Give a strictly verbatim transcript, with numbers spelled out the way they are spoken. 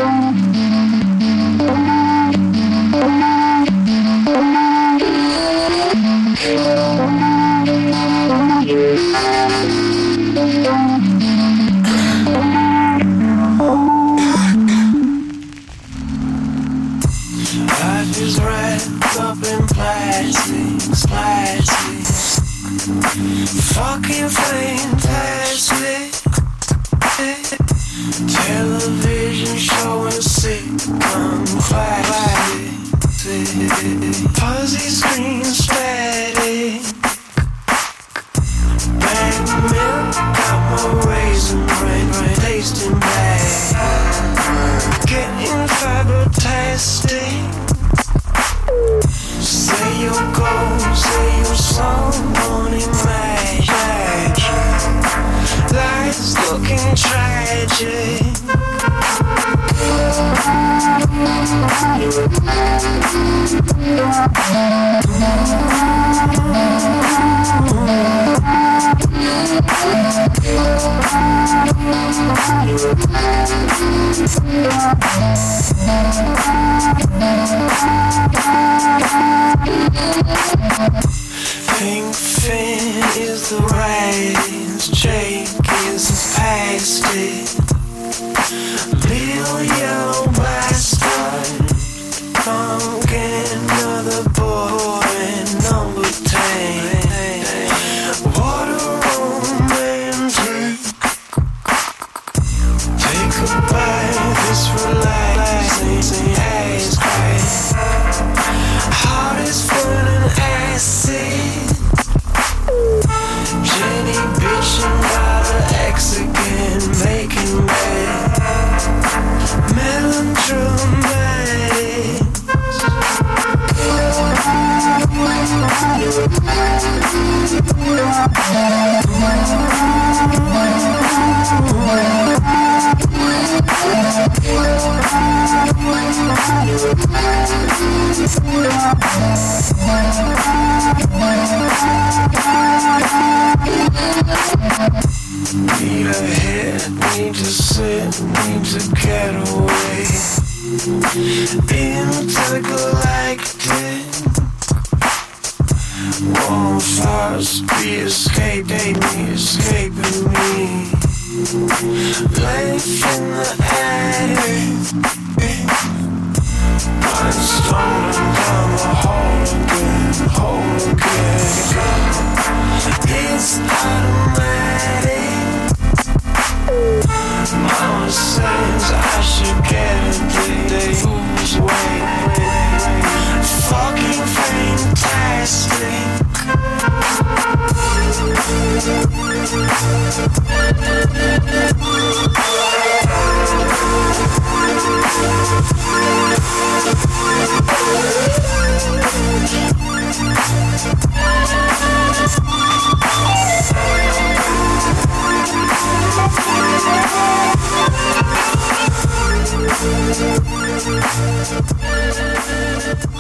Life is wrapped up in plastics, plastics. Fucking fantastic. Television showing sitcom classic. Fuzzy screen static. Bang milk, got my raisin brain, brain tasting bad. Getting fabritastic. Say your goals, say your song, money magic. Life's looking tragic. Pink fin is the rise, Jake is the past it. Little yellow bastard, come get another boy, number ten. What a romantic. Take a bite, this relaxing ass crack. Heart is full of acid. Jenny bitchin' about her ex again, making bad. Melodramatic. Need a hit, need to sit, need to get away. Intergalactic. Won't fast be escaping me, escaping me. Life in the attic. I'm stumbling down the hole again, hole again. It's automatic. Mama says I should get a day, who's way. Fucking fantastic. Thank you.